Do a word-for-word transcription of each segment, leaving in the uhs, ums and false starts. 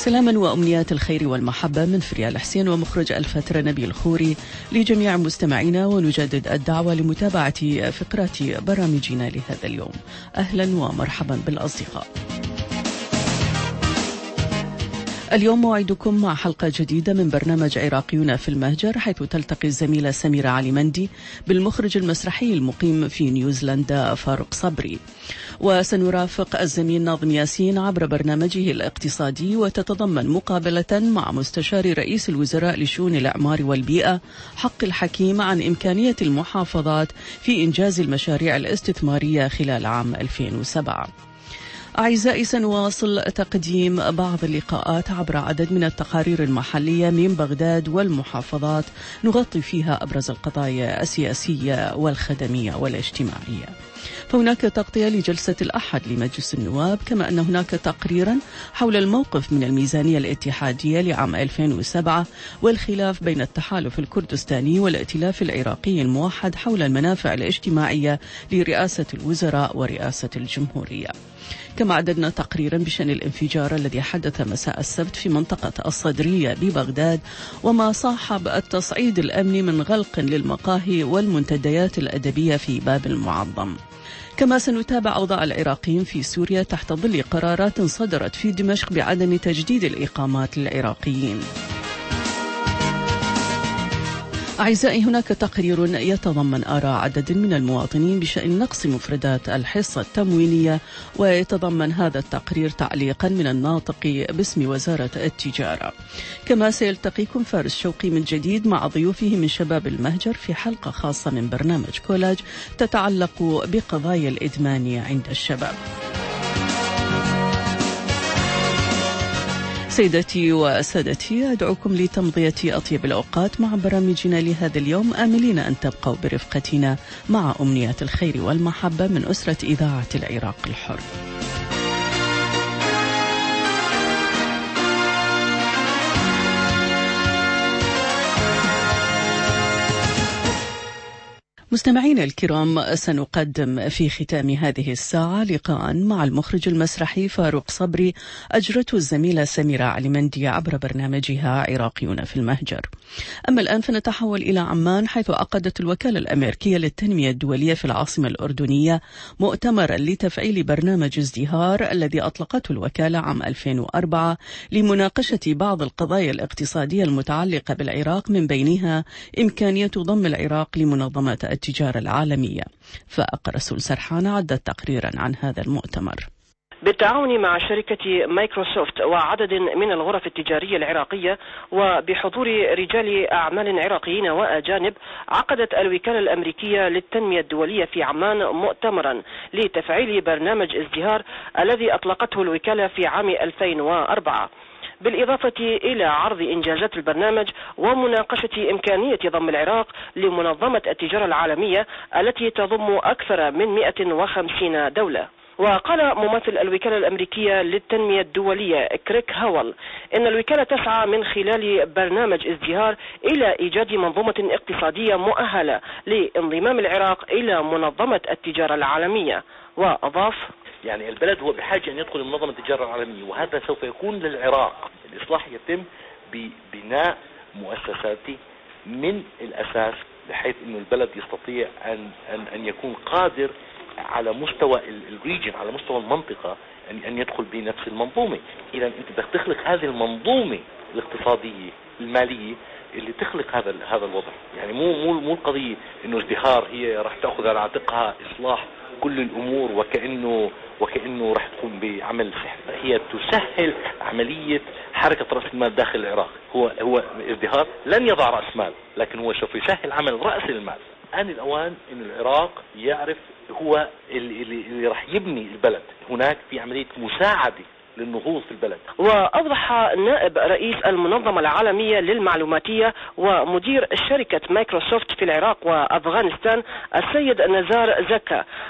سلاما وأمنيات الخير والمحبة من فريال حسين ومخرج الفترة نبيل خوري لجميع مستمعينا، ونجدد الدعوة لمتابعة فقرات برامجنا لهذا اليوم. أهلا ومرحبا بالأصدقاء. اليوم موعدكم مع حلقة جديدة من برنامج عراقيون في المهجر، حيث تلتقي الزميلة سميرة علي مندي بالمخرج المسرحي المقيم في نيوزيلندا فاروق صبري، وسنرافق الزميل ناظم ياسين عبر برنامجه الاقتصادي، وتتضمن مقابلة مع مستشار رئيس الوزراء لشؤون الإعمار والبيئة حق الحكيم عن إمكانية المحافظات في إنجاز المشاريع الاستثمارية خلال عام ألفين وسبعة. أعزائي، سنواصل تقديم بعض اللقاءات عبر عدد من التقارير المحلية من بغداد والمحافظات، نغطي فيها أبرز القضايا السياسية والخدمية والاجتماعية. فهناك تغطية لجلسة الأحد لمجلس النواب، كما أن هناك تقريرا حول الموقف من الميزانية الاتحادية لعام ألفين وسبعة والخلاف بين التحالف الكردستاني والائتلاف العراقي الموحد حول المنافع الاجتماعية لرئاسة الوزراء ورئاسة الجمهورية. كما عددنا تقريرا بشأن الانفجار الذي حدث مساء السبت في منطقة الصدرية ببغداد، وما صاحب التصعيد الأمني من غلق للمقاهي والمنتديات الأدبية في باب المعظم. كما سنتابع أوضاع العراقيين في سوريا تحت ظل قرارات صدرت في دمشق بعدم تجديد الإقامات للعراقيين. أعزائي، هناك تقرير يتضمن آراء عدد من المواطنين بشأن نقص مفردات الحصة التموينية، ويتضمن هذا التقرير تعليقا من الناطق باسم وزارة التجارة. كما سيلتقيكم فارس شوقي من جديد مع ضيوفه من شباب المهجر في حلقة خاصة من برنامج كولاج تتعلق بقضايا الإدمان عند الشباب. سيدتي وسادتي، أدعوكم لتمضية أطيب الأوقات مع برامجنا لهذا اليوم، آملين أن تبقوا برفقتنا مع أمنيات الخير والمحبة من أسرة إذاعة العراق الحر. مستمعينا الكرام، سنقدم في ختام هذه الساعة لقاء مع المخرج المسرحي فاروق صبري أجرته الزميلة سميرة علي مندي عبر برنامجها عراقيون في المهجر. أما الآن فنتحول إلى عمان، حيث عقدت الوكالة الأمريكية للتنمية الدولية في العاصمة الأردنية مؤتمرا لتفعيل برنامج ازدهار الذي أطلقته الوكالة عام ألفين وأربعة لمناقشة بعض القضايا الاقتصادية المتعلقة بالعراق، من بينها إمكانية ضم العراق لمنظمة التجارة العالمية. فأقر رسول سرحان عدد تقريرا عن هذا المؤتمر. بالتعاون مع شركة مايكروسوفت وعدد من الغرف التجارية العراقية وبحضور رجال أعمال عراقيين وأجانب، عقدت الوكالة الأمريكية للتنمية الدولية في عمان مؤتمرا لتفعيل برنامج ازدهار الذي أطلقته الوكالة في عام ألفين وأربعة، بالإضافة إلى عرض إنجازات البرنامج ومناقشة إمكانية ضم العراق لمنظمة التجارة العالمية التي تضم أكثر من مئة وخمسين دولة. وقال ممثل الوكالة الأمريكية للتنمية الدولية كريك هاول إن الوكالة تسعى من خلال برنامج ازدهار إلى إيجاد منظومة اقتصادية مؤهلة لانضمام العراق إلى منظمة التجارة العالمية. وأضاف: يعني البلد هو بحاجة أن يدخل منظمة التجارة العالمية، وهذا سوف يكون للعراق. الإصلاح يتم ببناء مؤسساتي من الأساس، بحيث أن البلد يستطيع أن أن أن يكون قادر على مستوى الريجن، على مستوى المنطقة، أن أن يدخل بنفس المنظومة. إذا أنت بدك تخلق هذه المنظومة الاقتصادية المالية اللي تخلق هذا هذا الوضع. يعني مو مو مو القضية إنه ازدهار هي راح تأخذ على عاتقها إصلاح كل الأمور وكأنه وكأنه راح تقوم بعمل سحر. هي تسهل عملية حركة رأس المال داخل العراق. هو هو ازدهار لن يضع رأس مال، لكن هو سوف يسهل عمل رأس المال. آن الأوان إن العراق يعرف هو اللي, اللي, اللي راح يبني البلد. هناك في عملية مساعدة للنهوض في البلد. وأوضح نائب رئيس المنظمة العالمية للمعلوماتية ومدير شركة مايكروسوفت في العراق وأفغانستان السيد نزار زكا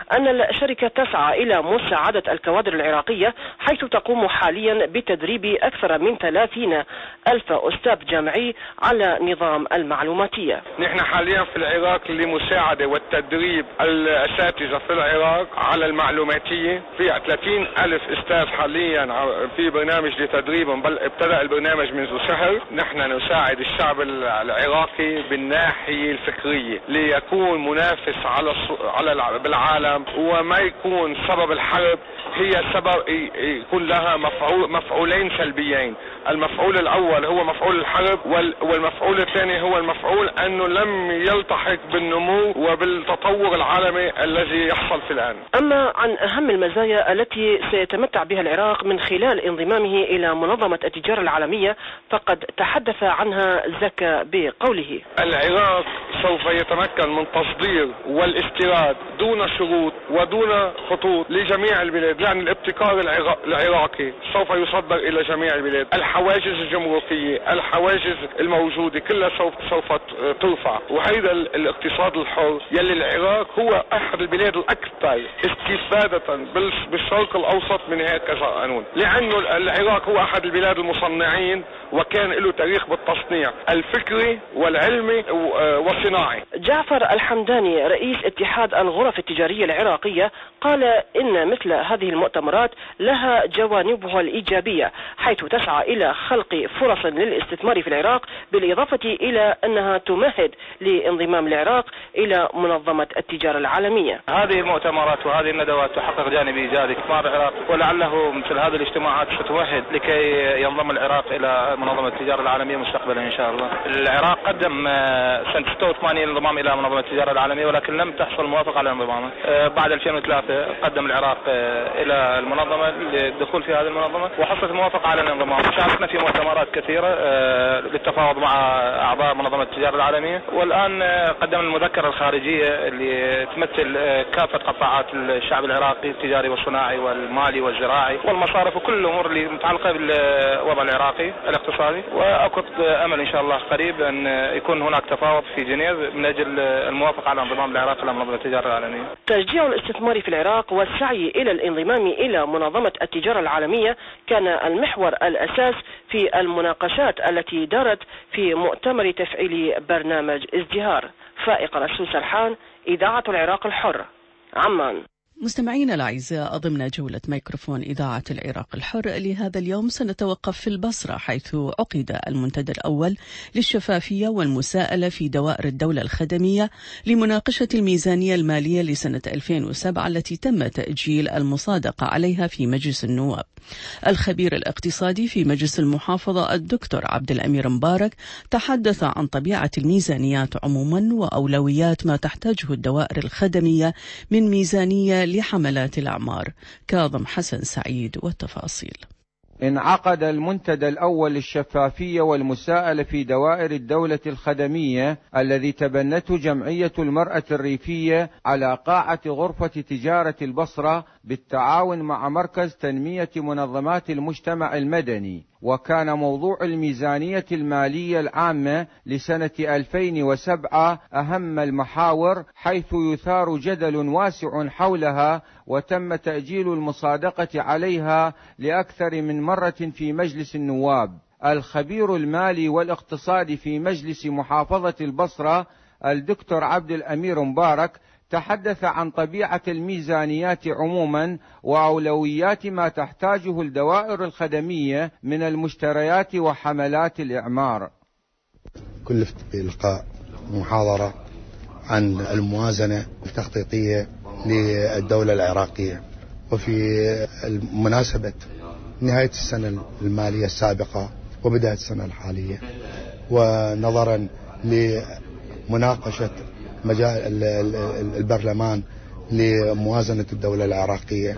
أن الشركة تسعى إلى مساعدة الكوادر العراقية، حيث تقوم حاليا بتدريب أكثر من ثلاثين ألف أستاذ جامعي على نظام المعلوماتية. نحن حاليا في العراق لمساعدة والتدريب الأساتذة في العراق على المعلوماتية، في ثلاثين ألف أستاذ حاليا في برنامج لتدريبهم، بل ابتدأ البرنامج منذ شهر. نحن نساعد الشعب العراقي بالناحية الفكرية ليكون منافس على على بالعالم، وما يكون سبب الحرب هي سبب يكون لها مفعول مفعولين سلبيين. المفعول الأول هو مفعول الحرب، والمفعول الثاني هو المفعول أنه لم يلتحق بالنمو وبالتطور العالمي الذي يحصل في الآن. أما عن أهم المزايا التي سيتمتع بها العراق من خلال انضمامه إلى منظمة التجارة العالمية فقد تحدث عنها زكا بقوله: العراق سوف يتمكن من تصدير والاستيراد دون شروط ودون خطوط لجميع البلاد، لأن الابتكار العراقي سوف يصدر إلى جميع البلاد. الحواجز الجمركية، الحواجز الموجودة كلها سوف سوف ترفع، وهذا الاقتصاد الحر يلي العراق هو أحد البلاد الأكثر استفادة بالشرق الأوسط من هكذا قانون، لأنه العراق هو أحد البلاد المصنعين وكان له تاريخ بالتصنيع الفكري والعلمي والصناعي. جعفر الحمداني رئيس اتحاد الغرف التجارية العراقية قال إن مثل هذه المؤتمرات لها جوانبها الإيجابية، حيث تسعى إلى خلق فرص للاستثمار في العراق، بالإضافة إلى أنها تمهد لانضمام العراق إلى منظمة التجارة العالمية. هذه المؤتمرات وهذه الندوات تحقق جانب إيجابي في العراق، ولعله مثل هذه الاجتماعات ستمهد لكي ينضم العراق إلى منظمة التجارة العالمية مستقبلا إن شاء الله. العراق قدم سنة ستة وثمانين الانضمام إلى منظمة التجارة العالمية، ولكن لم تحصل موافقة على انضمامه. بعد ألفين وثلاثة قدم العراق إلى المنظمة للدخول في هذه المنظمة وحصلت موافقة على الانضمام. شاركنا في مؤتمرات كثيرة للتفاوض مع أعضاء منظمة التجارة العالمية، والآن قدمنا المذكرة الخارجية اللي تمثل كافة قطاعات الشعب العراقي التجاري والصناعي والمالي والزراعي والمصارف وكل الأمور اللي متعلقة بالوضع العراقي الاقتصادي. وأكد أمل إن شاء الله قريب أن يكون هناك تفاوض في جنيف من أجل الموافقة على انضمام العراق إلى منظمة التجارة العالمية. تشجيع الاستثمار في العراق والسعي إلى الانضمام إلى منظمة التجارة العالمية كان المحور الأساس في المناقشات التي دارت في مؤتمر تفعيل برنامج ازدهار. فائق رسول سرحان، إذاعة العراق الحر، عمان. مستمعينا الأعزاء، ضمن جولة ميكروفون إذاعة العراق الحر لهذا اليوم سنتوقف في البصرة، حيث عقد المنتدى الأول للشفافية والمساءلة في دوائر الدولة الخدمية لمناقشة الميزانية المالية لسنة ألفين وسبعة التي تم تأجيل المصادقة عليها في مجلس النواب. الخبير الاقتصادي في مجلس المحافظة الدكتور عبد الأمير مبارك تحدث عن طبيعة الميزانيات عموما وأولويات ما تحتاجه الدوائر الخدمية من ميزانية لحملات الأعمار. كاظم حسن سعيد والتفاصيل. انعقد المنتدى الأول للشفافية والمساءلة في دوائر الدولة الخدمية الذي تبنته جمعية المرأة الريفية على قاعة غرفة تجارة البصرة بالتعاون مع مركز تنمية منظمات المجتمع المدني، وكان موضوع الميزانية المالية العامة لسنة ألفين وسبعة أهم المحاور، حيث يثار جدل واسع حولها وتم تأجيل المصادقة عليها لأكثر من مرة في مجلس النواب. الخبير المالي والاقتصادي في مجلس محافظة البصرة الدكتور عبد الأمير مبارك تحدث عن طبيعة الميزانيات عموما وأولويات ما تحتاجه الدوائر الخدمية من المشتريات وحملات الإعمار. كلفت بإلقاء محاضرة عن الموازنة التخطيطية للدولة العراقية، وفي مناسبة نهاية السنة المالية السابقة وبداية السنة الحالية، ونظرا لمناقشة مجال البرلمان لموازنة الدولة العراقية،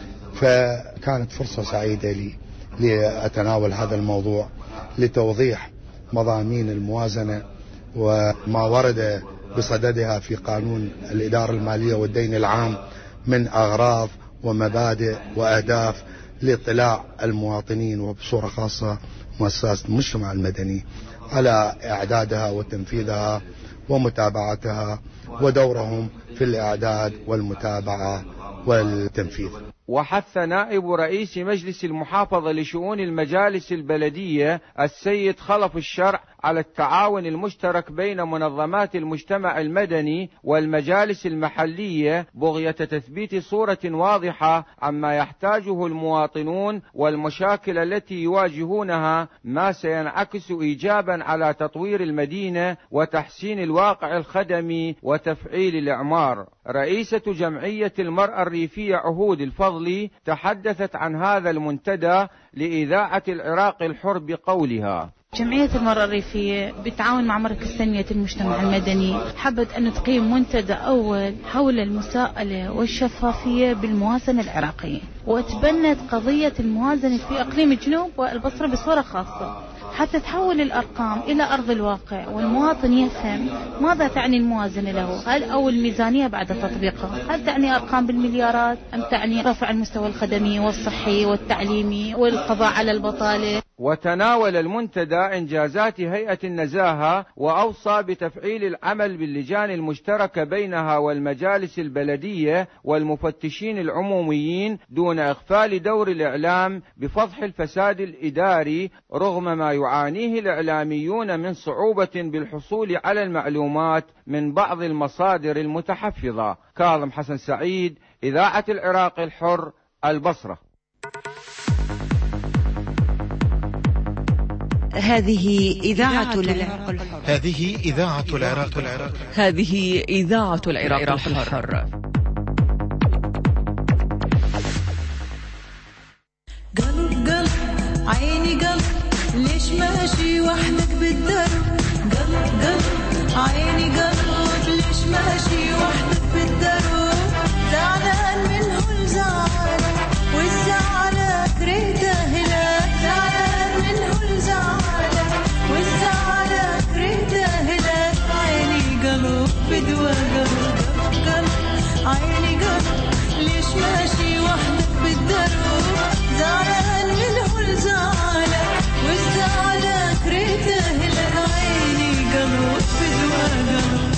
فكانت فرصة سعيدة لي لأتناول هذا الموضوع لتوضيح مضامين الموازنة وما ورد بصددها في قانون الإدارة المالية والدين العام من أغراض ومبادئ وأهداف لاطلاع المواطنين وبصورة خاصة مؤسسات المجتمع المدني على إعدادها وتنفيذها ومتابعتها ودورهم في الإعداد والمتابعة والتنفيذ. وحث نائب رئيس مجلس المحافظة لشؤون المجالس البلدية السيد خلف الشرع على التعاون المشترك بين منظمات المجتمع المدني والمجالس المحلية بغية تثبيت صورة واضحة عما يحتاجه المواطنون والمشاكل التي يواجهونها، ما سينعكس إيجابا على تطوير المدينة وتحسين الواقع الخدمي وتفعيل الإعمار. رئيسة جمعية المرأة الريفية عهود الفضلي تحدثت عن هذا المنتدى لإذاعة العراق الحر بقولها: جمعية المرأة الريفية بالتعاون مع مركز تنمية المجتمع المدني حبت أن تقيم منتدى أول حول المساءلة والشفافية بالموازنة العراقية، وتبنت قضية الموازنة في إقليم الجنوب والبصرة بصورة خاصة حتى تحول الأرقام إلى أرض الواقع والمواطن يفهم ماذا تعني الموازنة له، هل أو الميزانية بعد تطبيقها، هل تعني أرقام بالمليارات أم تعني رفع المستوى الخدمي والصحي والتعليمي والقضاء على البطالة. وتناول المنتدى إنجازات هيئة النزاهة وأوصى بتفعيل العمل باللجان المشتركة بينها والمجالس البلدية والمفتشين العموميين دون إغفال دور الإعلام بفضح الفساد الإداري، رغم ما يعانيه الإعلاميون من صعوبة بالحصول على المعلومات من بعض المصادر المتحفظة. كاظم حسن سعيد، إذاعة العراق الحر، البصرة. هذه إذاعة العراق الحر. هذه إذاعة العراق الحر. هذه إذاعة العراق الحر. قلب قلب عيني قلب ليش ماشي وحدك بالدرب، قلب قلب عيني قلب ليش ماشي وحدك بالدرب، زعلان منه الزعل والزعل كرهته هلاك، زعلان منه الزعل والزعل كرهته هلاك، عيني قلب بدوى قلب قلب عيني قلب ليش ماشي وحدك بالدرب، زعلان منه الزعل والزعل كرهته هلاك، عيني قلب بدوى قلب.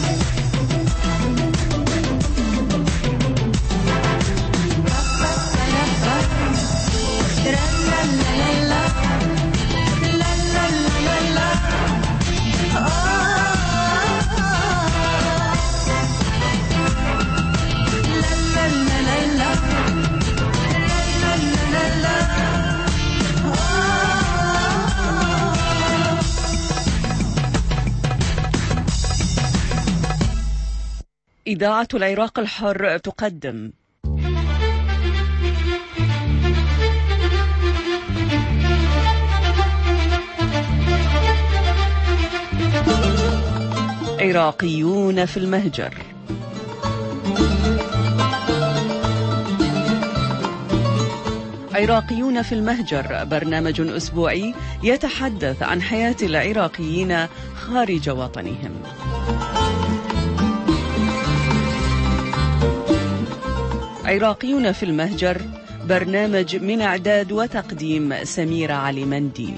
إذاعة العراق الحر تقدم عراقيون في المهجر. عراقيون في المهجر برنامج أسبوعي يتحدث عن حياة العراقيين خارج وطنهم. عراقيون في المهجر برنامج من إعداد وتقديم سميرة علي مندي.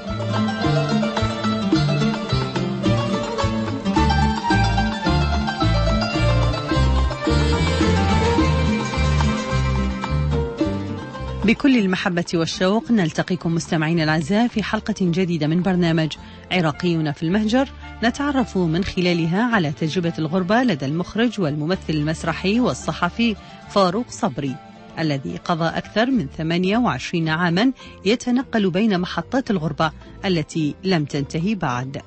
بكل المحبة والشوق نلتقيكم مستمعين الأعزاء في حلقة جديدة من برنامج عراقيون في المهجر، نتعرف من خلالها على تجربة الغربة لدى المخرج والممثل المسرحي والصحفي فاروق صبري، الذي قضى أكثر من ثمانية وعشرين عاما يتنقل بين محطات الغربة التي لم تنتهي بعد.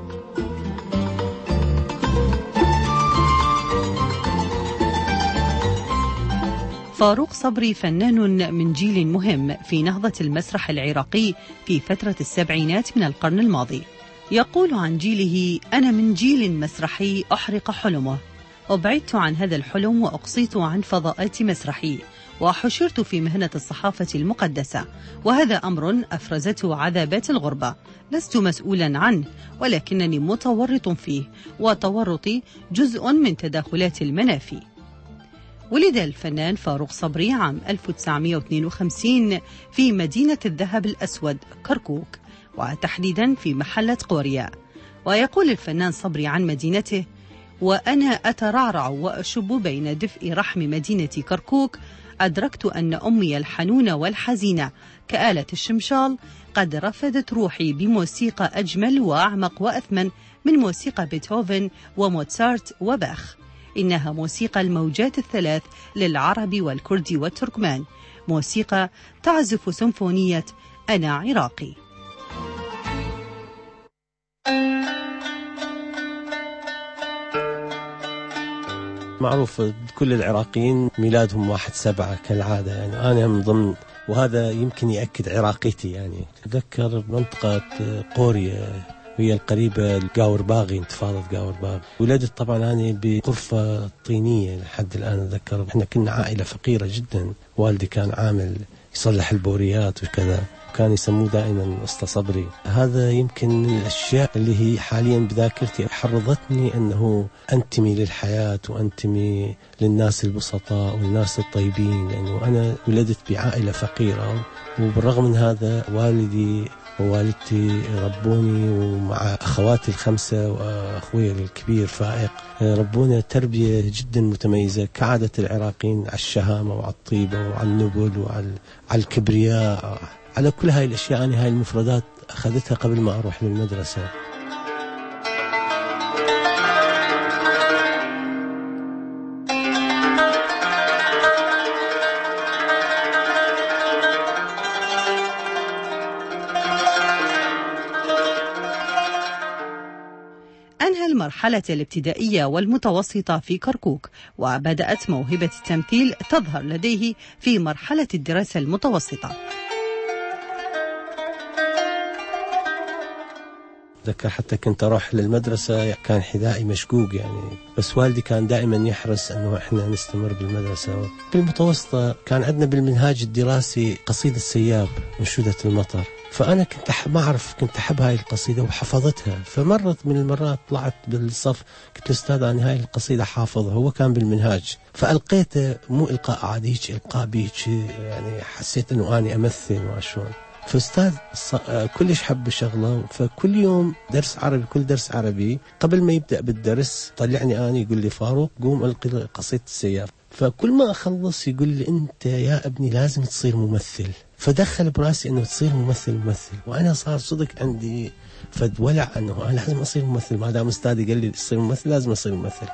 فاروق صبري فنان من جيل مهم في نهضة المسرح العراقي في فترة السبعينات من القرن الماضي. يقول عن جيله: أنا من جيل مسرحي أحرق حلمه، أبعدت عن هذا الحلم وأقصيت عن فضاءات مسرحي، وحشرت في مهنة الصحافة المقدسة، وهذا أمر أفرزته عذابات الغربة، لست مسؤولا عنه ولكنني متورط فيه، وتورطي جزء من تداخلات المنافي. ولد الفنان فاروق صبري عام ألف وتسعمائة واثنين وخمسين في مدينة الذهب الأسود كركوك، وتحديدا في محلة قوريا. ويقول الفنان صبري عن مدينته: وأنا أترعرع وأشب بين دفء رحم مدينة كركوك أدركت أن أمي الحنونة والحزينة كآلة الشمشال قد رفدت روحي بموسيقى أجمل وأعمق وأثمن من موسيقى بيتهوفن وموتسارت وباخ. إنها موسيقى الموجات الثلاث للعربي والكردي والتركمان، موسيقى تعزف سيمفونية أنا عراقي. معروف كل العراقيين ميلادهم واحد سبعة كالعادة، يعني أنا من ضمن، وهذا يمكن يأكد عراقيتي. يعني أتذكر منطقة قوريا هي القريبة لقاور باغي، انتفاضة قاور باغي. ولدت طبعا أنا بغرفة طينية لحد الآن أتذكر. إحنا كنا عائلة فقيرة جدا، والدي كان عامل يصلح البوريات وكذا، كان يسموه دائما أسطى صبري. هذا يمكن من الأشياء اللي هي حاليا بذاكرتي حرضتني أنه أنتمي للحياة وأنتمي للناس البسطاء والناس الطيبين، لأنه يعني أنا ولدت بعائلة فقيرة، وبالرغم من هذا والدي ووالدتي ربوني، ومع أخواتي الخمسة وأخوي الكبير فائق ربونا تربية جدا متميزة كعادة العراقيين، على الشهامة وعلى الطيبة وعلى النبل وعلى الكبرياء، على كل هاي الأشياء. أنا هاي المفردات أخذتها قبل ما أروح للمدرسة. أنهى المرحلة الابتدائية والمتوسطة في كركوك، وبدأت موهبة التمثيل تظهر لديه في مرحلة الدراسة المتوسطة. ذكر حتى كنت أروح للمدرسة كان حذائي مشقوق يعني، بس والدي كان دائما يحرص أنه إحنا نستمر بالمدرسة. بالمتوسطة كان عندنا بالمنهاج الدراسي قصيدة سياب منشودة المطر، فأنا كنت أحب ما أعرف كنت أحب هاي القصيدة وحفظتها. فمرت من المرات طلعت بالصف قلت أستاذ أنا هاي القصيدة حافظها، هو كان بالمنهاج، فألقيته مو إلقاء عادي، هيك إلقاء بيك يعني، حسيت أنه أنا أمثل وشون. فأستاذ كلش حب الشغلة، فكل يوم درس عربي، كل درس عربي قبل ما يبدأ بالدرس طلعني أنا يقول لي فاروق قوم ألقي قصيدة السيارة. فكل ما أخلص يقول لي أنت يا ابني لازم تصير ممثل. فدخل براسي أنه تصير ممثل ممثل وأنا صار صدق عندي فد ولع أنه أنا لازم أصير ممثل، ما دام أستاذي قال لي تصير ممثل لازم أصير ممثل.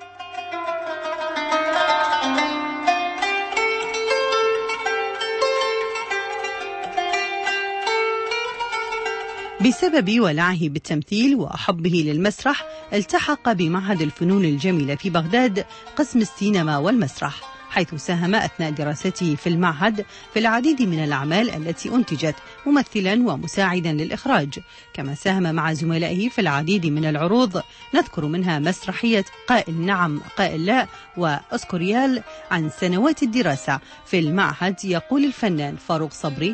بسبب ولعه بالتمثيل وحبه للمسرح التحق بمعهد الفنون الجميلة في بغداد قسم السينما والمسرح، حيث ساهم أثناء دراسته في المعهد في العديد من الأعمال التي أنتجت ممثلا ومساعدا للإخراج، كما ساهم مع زملائه في العديد من العروض، نذكر منها مسرحية قائل نعم قائل لا وأسكوريال. عن سنوات الدراسة في المعهد يقول الفنان فاروق صبري: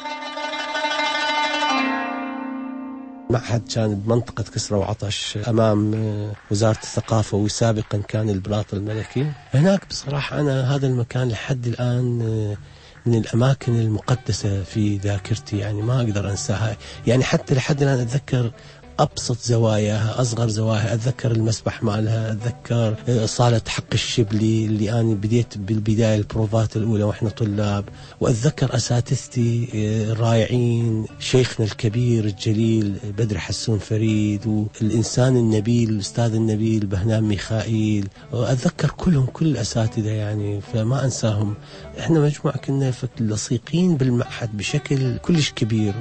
معهد كان بمنطقة كسرى وعطش أمام وزارة الثقافة، وسابقا كان البلاط الملكي. هناك بصراحة أنا هذا المكان لحد الآن من الأماكن المقدسة في ذاكرتي، يعني ما أقدر أنساها. يعني حتى لحد الآن أتذكر أبسط زواياها، أصغر زواياها، أتذكر المسبح مالها، أتذكر صالة حق الشبلي اللي أنا بديت بالبداية البروفات الأولى وإحنا طلاب، وأتذكر أساتذتي الرائعين، شيخنا الكبير الجليل بدر حسون فريد، والإنسان النبيل الأستاذ النبيل بهنام ميخائيل، وأتذكر كلهم كل الأساتذة يعني فما أنساهم. إحنا مجموعة كنا لصيقين بالمعهد بشكل كلش كبير.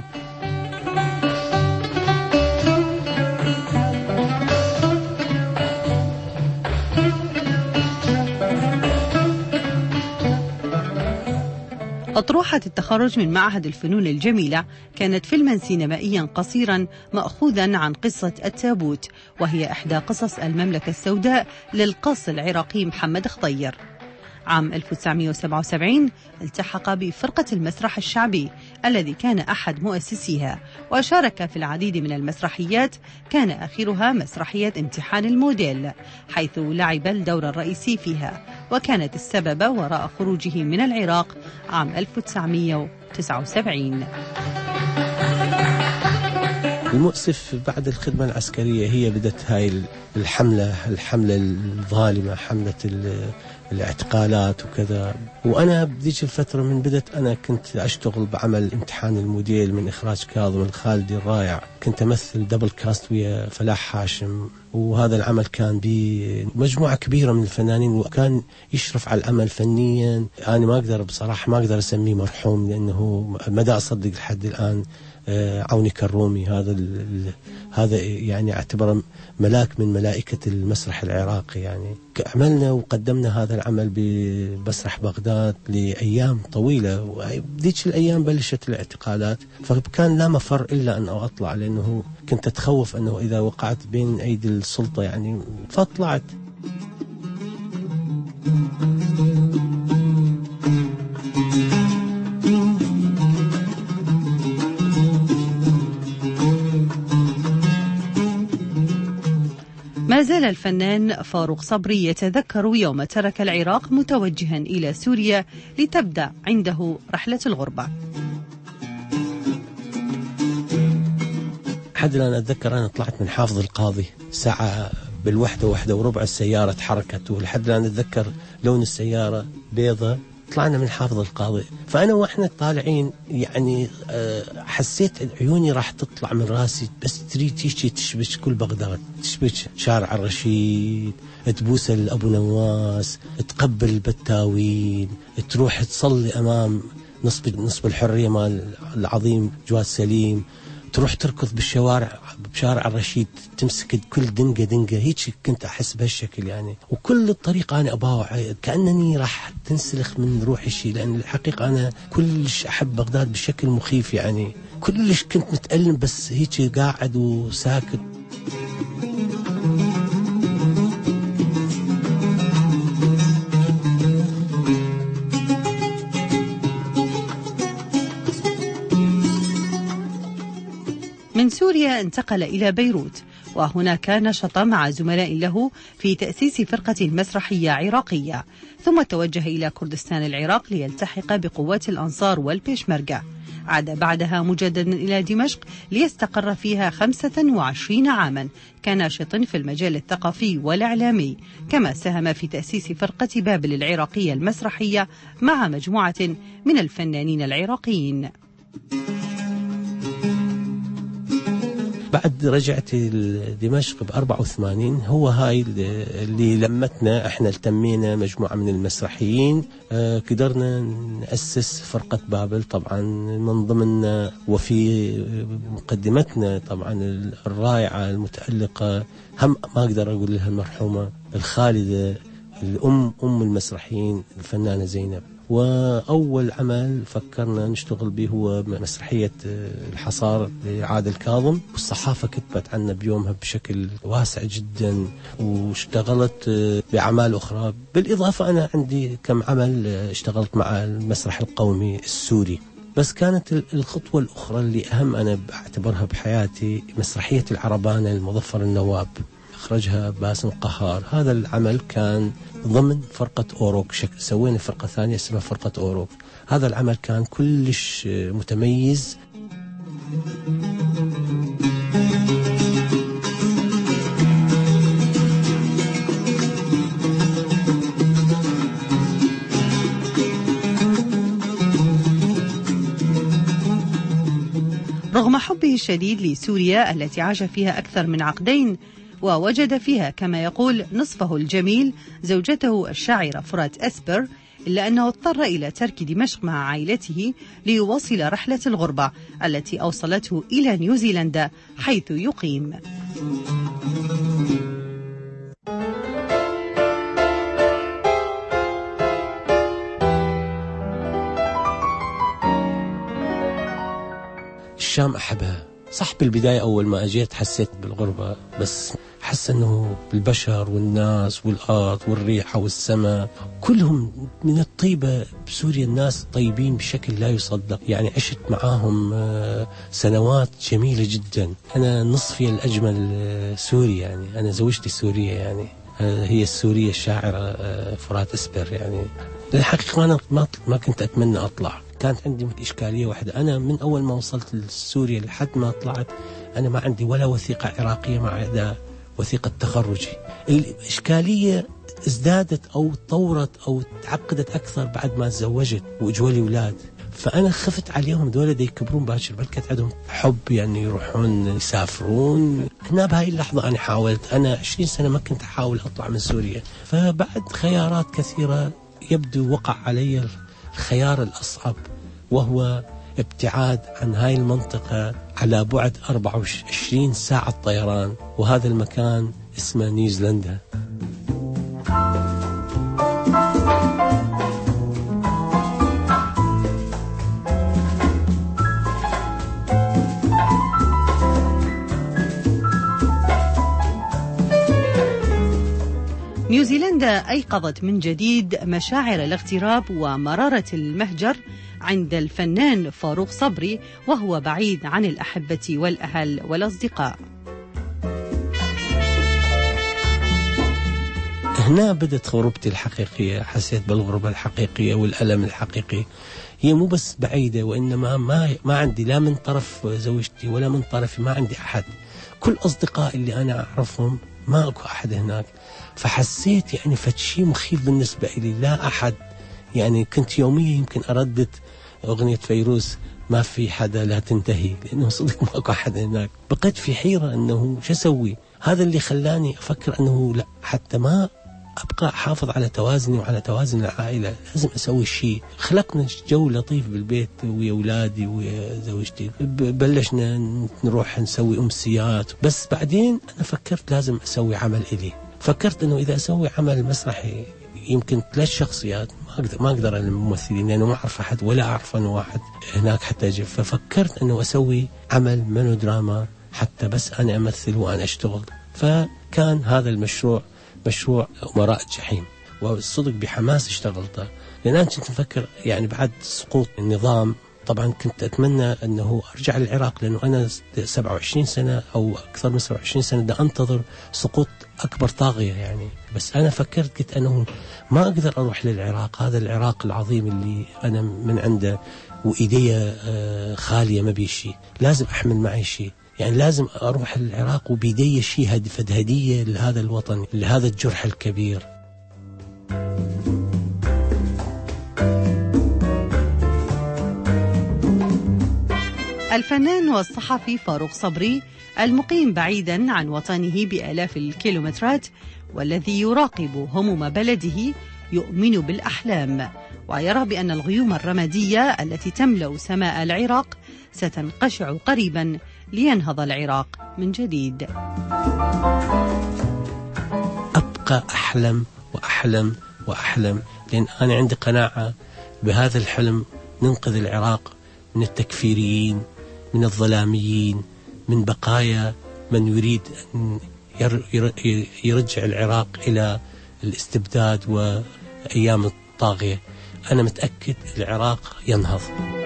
أطروحة التخرج من معهد الفنون الجميلة كانت فيلما سينمائيا قصيرا مأخوذا عن قصة التابوت، وهي إحدى قصص المملكة السوداء للقاص العراقي محمد خضير. عام ألف وتسعمائة وسبعة وسبعين التحق بفرقة المسرح الشعبي الذي كان أحد مؤسسيها، وشارك في العديد من المسرحيات، كان آخرها مسرحية امتحان الموديل، حيث لعب الدور الرئيسي فيها، وكانت السبب وراء خروجه من العراق عام ألف وتسعمائة وتسعة وسبعين. المؤسف بعد الخدمة العسكرية هي بدت هاي الحملة الحملة الظالمة، حملة الاعتقالات وكذا. وأنا بذيك الفترة من بدت أنا كنت أشتغل بعمل امتحان الموديل من إخراج كاظم الخالدي الرائع، كنت أمثل دبل كاست ويا فلاح هاشم، وهذا العمل كان بمجموعة كبيرة من الفنانين وكان يشرف على العمل فنيا. أنا ما أقدر بصراحة ما أقدر أسميه مرحوم لأنه مدى أصدق لحد الآن عوني كرومي، هذا هذا يعني اعتبره ملاك من ملائكة المسرح العراقي. يعني عملنا وقدمنا هذا العمل بمسرح بغداد لأيام طويلة، وذيك الأيام بلشت الاعتقالات، فكان لا مفر إلا أن أطلع، لأنه كنت أتخوف أنه إذا وقعت بين أيدي السلطة يعني، فطلعت. ما زال الفنان فاروق صبري يتذكر يوم ترك العراق متوجها إلى سوريا لتبدأ عنده رحلة الغربة. حد الآن أتذكر أنا طلعت من حافظ القاضي ساعة بالوحدة وحدة وربع، السيارة تحركت، ولحد الآن أتذكر لون السيارة بيضة. طلعنا من حافظ القاضي، فأنا وإحنا طالعين يعني حسيت عيوني راح تطلع من راسي، بس تريد تيجي تشبش كل بغداد، تشبش شارع الرشيد، تبوس الأبو نواس، تقبل البتاوين، تروح تصلي أمام نصب نصب الحرية مال العظيم جواد سليم، تروح تركض بالشوارع بشارع الرشيد، تمسك كل دنقة دنقة. هيك كنت أحس بهالشكل يعني، وكل الطريقة أنا أباوع كأنني راح تنسلخ من روحي شيء، لأن الحقيقة أنا كلش أحب بغداد بشكل مخيف يعني، كلش كنت متألم، بس هيك قاعد وساكت. من سوريا انتقل إلى بيروت، وهناك نشط مع زملاء له في تأسيس فرقة مسرحية عراقية، ثم توجه إلى كردستان العراق ليلتحق بقوات الأنصار والبيشمركة. عاد بعدها مجددا إلى دمشق ليستقر فيها خمسة وعشرين عاما كناشط في المجال الثقافي والإعلامي، كما ساهم في تأسيس فرقة بابل العراقية المسرحية مع مجموعة من الفنانين العراقيين. بعد رجعت دمشق ب أربعة وثمانين، هو هاي اللي لمتنا، احنا التمينا مجموعة من المسرحيين، اه قدرنا نأسس فرقة بابل. طبعا من ضمننا وفي مقدمتنا طبعا الرائعة المتألقة، هم ما أقدر أقول لها المرحومة الخالدة، الأم أم المسرحيين الفنانة زينب. وأول عمل فكرنا نشتغل به هو مسرحية الحصار لعادل كاظم، والصحافة كتبت عنا بيومها بشكل واسع جدا، واشتغلت بأعمال أخرى. بالإضافة أنا عندي كم عمل اشتغلت مع المسرح القومي السوري. بس كانت الخطوة الأخرى اللي أهم أنا بعتبرها بحياتي مسرحية العربانة المظفر النواب، أخرجها باسم قهار. هذا العمل كان ضمن فرقة أوروك، سوينا فرقة ثانية اسمها فرقة أوروك. هذا العمل كان كلش متميز. رغم حبه الشديد لسوريا التي عاش فيها أكثر من عقدين، ووجد فيها كما يقول نصفه الجميل زوجته الشاعرة فرات أسبر، إلا أنه اضطر إلى ترك دمشق مع عائلته ليواصل رحلة الغربة التي أوصلته إلى نيوزيلندا حيث يقيم. الشام أحبها صح. بالبداية أول ما أجيت حسيت بالغربة، بس حس أنه بالبشر والناس والأرض والريحة والسماء كلهم من الطيبة. بسوريا الناس طيبين بشكل لا يصدق، يعني عشت معاهم سنوات جميلة جدا. أنا نصفي الأجمل سوري، يعني أنا زوجتي سورية، يعني هي السورية الشاعرة فرات أسبر. يعني الحقيقة أنا ما ما كنت أتمنى أطلع، كانت عندي إشكالية واحدة. أنا من أول ما وصلت لسوريا لحد ما طلعت أنا ما عندي ولا وثيقة عراقية ما عدا وثيقة تخرجي. الإشكالية ازدادت أو تطورت أو تعقدت أكثر بعد ما تزوجت وإجولي أولاد، فأنا خفت عليهم دولة دي يكبرون باكر، بل كانت عندهم حب يعني يروحون يسافرون. هنا بهاي اللحظة أنا حاولت، أنا عشرين سنة ما كنت أحاول أطلع من سوريا، فبعد خيارات كثيرة يبدو وقع علي الخيار الأصعب، وهو ابتعاد عن هاي المنطقة على بعد أربعة وعشرين ساعة طيران، وهذا المكان اسمه نيوزيلندا. نيوزيلندا أيقظت من جديد مشاعر الاغتراب ومرارة المهجر عند الفنان فاروق صبري وهو بعيد عن الأحبة والأهل والأصدقاء. هنا بدت غربتي الحقيقية، حسيت بالغربة الحقيقية والألم الحقيقي. هي مو بس بعيدة، وإنما ما ما عندي لا من طرف زوجتي ولا من طرفي، ما عندي أحد. كل أصدقائي اللي أنا أعرفهم ما أكو أحد هناك، فحسيت يعني فتشي مخيف بالنسبة لي، لا أحد. يعني كنت يوميا يمكن أردد أغنية فيروز ما في حدا لا تنتهي، لأنه صدق ما أكو أحد هناك. بقيت في حيرة أنه شو أسوي. هذا اللي خلاني أفكر أنه لا، حتى ما أبقى أحافظ على توازني وعلى توازن العائلة لازم أسوي شيء. خلقنا جو لطيف بالبيت ويا أولادي ويا زوجتي، بلشنا نروح نسوي أمسيات، بس بعدين أنا فكرت لازم أسوي عمل إلي. فكرت أنه إذا أسوي عمل مسرحي يمكن ثلاث شخصيات ما أقدر ما أقدر الممثلين، لأنه ما أعرف أحد ولا أعرف أنا واحد هناك حتى أجي. ففكرت أنه أسوي عمل ميلودراما حتى بس أنا أمثل وأنا أشتغل. فكان هذا المشروع مشروع أمراء الجحيم، والصدق بحماس اشتغلته، لأن أنا كنت مفكر يعني بعد سقوط النظام طبعا كنت أتمنى أنه أرجع للعراق، لأنه أنا سبعة وعشرين سنة أو أكثر من سبعة وعشرين سنة دا أنتظر سقوط أكبر طاغية يعني. بس أنا فكرت قلت أنه ما أقدر أروح للعراق، هذا العراق العظيم اللي أنا من عنده وإيدي خالية ما بيشي، لازم أحمل معي شيء. يعني لازم أروح العراق وبيدي شيء هدفت هدية لهذا الوطن، لهذا الجرح الكبير. الفنان والصحفي فاروق صبري المقيم بعيدا عن وطنه بآلاف الكيلومترات، والذي يراقب هموم بلده، يؤمن بالأحلام ويرى بأن الغيوم الرمادية التي تملأ سماء العراق ستنقشع قريبا لينهض العراق من جديد. أبقى أحلم وأحلم وأحلم، لأن أنا عندي قناعة بهذا الحلم ننقذ العراق من التكفيريين، من الظلاميين، من بقايا من يريد أن يرجع العراق إلى الاستبداد وأيام الطاغية. أنا متأكد العراق ينهض.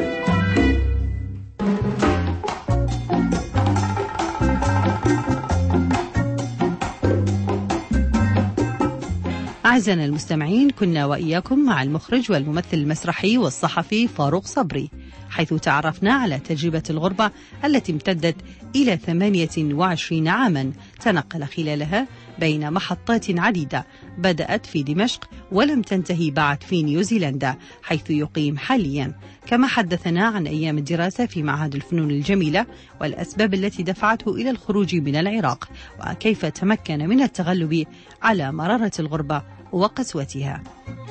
أعزائنا المستمعين، كنا وإياكم مع المخرج والممثل المسرحي والصحفي فاروق صبري، حيث تعرفنا على تجربة الغربة التي امتدت إلى ثمانية وعشرين عاما تنقل خلالها بين محطات عديدة، بدأت في دمشق ولم تنتهي بعد في نيوزيلندا حيث يقيم حاليا. كما حدثنا عن أيام الدراسة في معهد الفنون الجميلة والأسباب التي دفعته إلى الخروج من العراق، وكيف تمكن من التغلب على مرارة الغربة وقسوتها.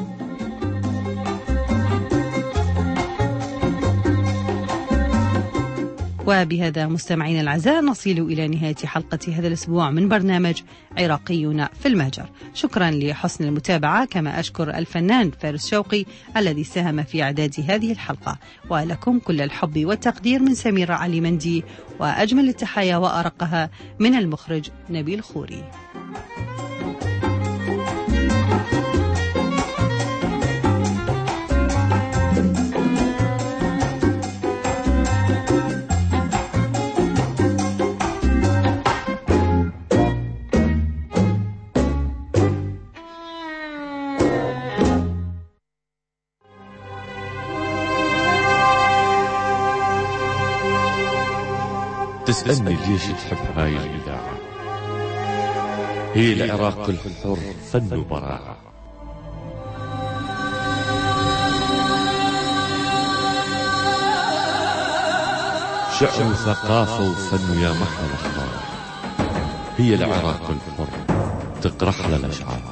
وبهذا مستمعين الأعزاء نصل إلى نهاية حلقة هذا الأسبوع من برنامج عراقيون في المهجر. شكرا لحسن المتابعة، كما أشكر الفنان فارس شوقي الذي ساهم في إعداد هذه الحلقة، ولكم كل الحب والتقدير من سميرة علي مندي، وأجمل التحايا وأرقها من المخرج نبيل خوري. تسألني ليش تحب هاي الإذاعة؟ هي العراق الحر فن وبراعة. شعر وثقافة وفن ويا محلى الأخبار. هي العراق الحر تقرح للأشعار.